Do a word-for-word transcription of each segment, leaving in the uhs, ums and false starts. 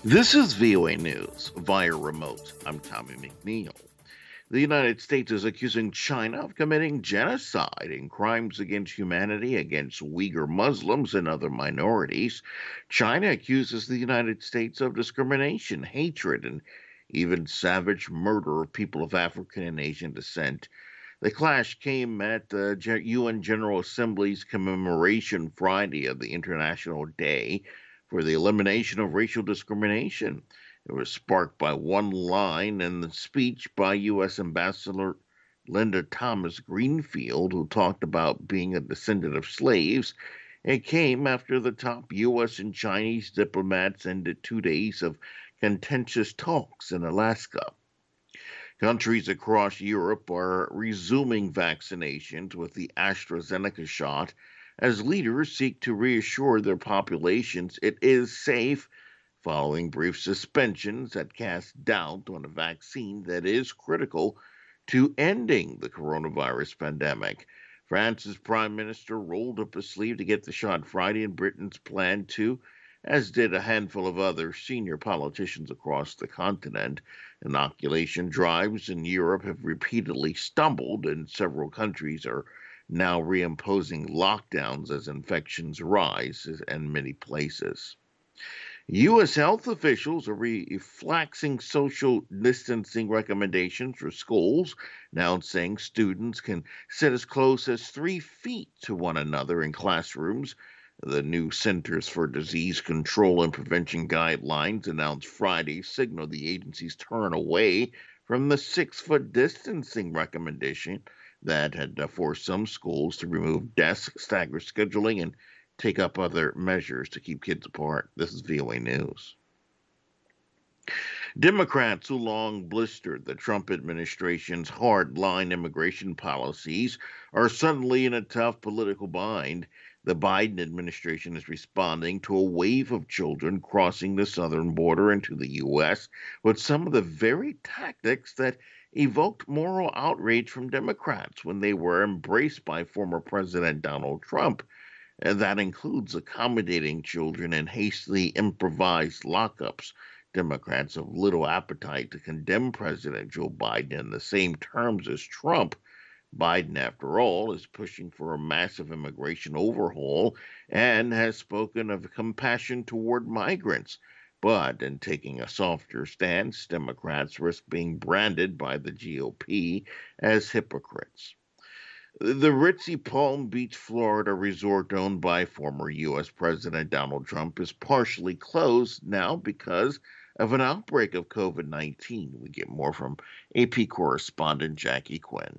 This is V O A News via remote. I'm Tommy McNeil. The United States is accusing China of committing genocide and crimes against humanity against Uyghur Muslims and other minorities. China accuses the United States of discrimination, hatred, and even savage murder of people of African and Asian descent. The clash came at the U N General Assembly's commemoration Friday of the International Day for the Elimination of Racial Discrimination. It was sparked by one line in the speech by U S Ambassador Linda Thomas Greenfield, who talked about being a descendant of slaves. It came after the top U S and Chinese diplomats ended two days of contentious talks in Alaska. Countries across Europe are resuming vaccinations with the AstraZeneca shot as leaders seek to reassure their populations it is safe following brief suspensions that cast doubt on a vaccine that is critical to ending the coronavirus pandemic. France's prime minister rolled up his sleeve to get the shot Friday, and Britain's planned to, as did a handful of other senior politicians across the continent. Inoculation drives in Europe have repeatedly stumbled, and several countries are now reimposing lockdowns as infections rise in many places. U S health officials are relaxing social distancing recommendations for schools, now saying students can sit as close as three feet to one another in classrooms. The new Centers for Disease Control and Prevention guidelines announced Friday signal the agency's turn away from the six-foot distancing recommendation that had forced some schools to remove desks, stagger scheduling, and take up other measures to keep kids apart. This is V O A News. Democrats who long blistered the Trump administration's hard-line immigration policies are suddenly in a tough political bind. The Biden administration is responding to a wave of children crossing the southern border into the U S with some of the very tactics that evoked moral outrage from Democrats when they were embraced by former President Donald Trump. And that includes accommodating children in hastily improvised lockups. Democrats have little appetite to condemn President Joe Biden in the same terms as Trump. Biden, after all, is pushing for a massive immigration overhaul and has spoken of compassion toward migrants. But in taking a softer stance, Democrats risk being branded by the G O P as hypocrites. The ritzy Palm Beach, Florida resort owned by former U S President Donald Trump is partially closed now because of an outbreak of COVID nineteen. We get more from A P correspondent Jackie Quinn.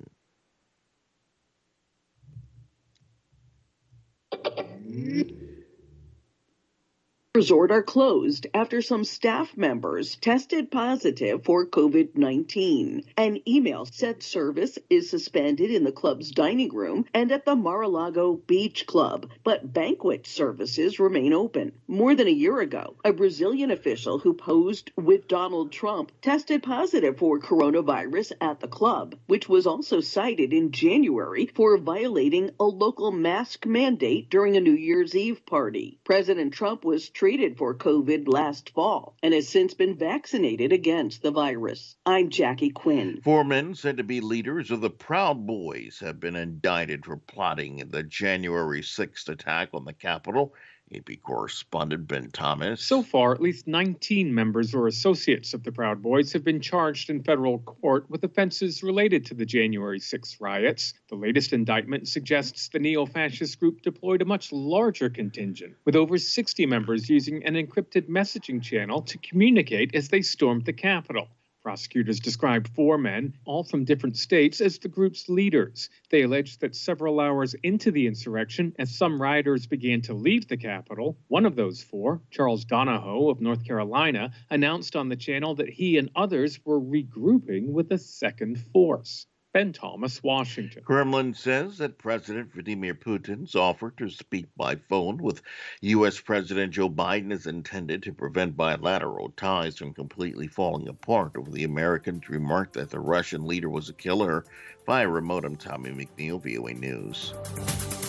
Resort are closed after some staff members tested positive for COVID nineteen. An email said service is suspended in the club's dining room and at the Mar-a-Lago Beach Club, but banquet services remain open. More than a year ago, a Brazilian official who posed with Donald Trump tested positive for coronavirus at the club, which was also cited in January for violating a local mask mandate during a New Year's Eve party. President Trump was treated treated for COVID last fall and has since been vaccinated against the virus. I'm Jackie Quinn. Four men said to be leaders of the Proud Boys have been indicted for plotting the January sixth attack on the Capitol. A P correspondent Ben Thomas. So far, at least nineteen members or associates of the Proud Boys have been charged in federal court with offenses related to the January sixth riots. The latest indictment suggests the neo-fascist group deployed a much larger contingent, with over sixty members using an encrypted messaging channel to communicate as they stormed the Capitol. Prosecutors described four men, all from different states, as the group's leaders. They alleged that several hours into the insurrection, as some rioters began to leave the Capitol, one of those four, Charles Donahoe of North Carolina, announced on the channel that he and others were regrouping with a second force. Ben Thomas, Washington. Kremlin says that President Vladimir Putin's offer to speak by phone with U S President Joe Biden is intended to prevent bilateral ties from completely falling apart over the Americans' remark that the Russian leader was a killer. Via remote, I'm Tommy McNeil, V O A News.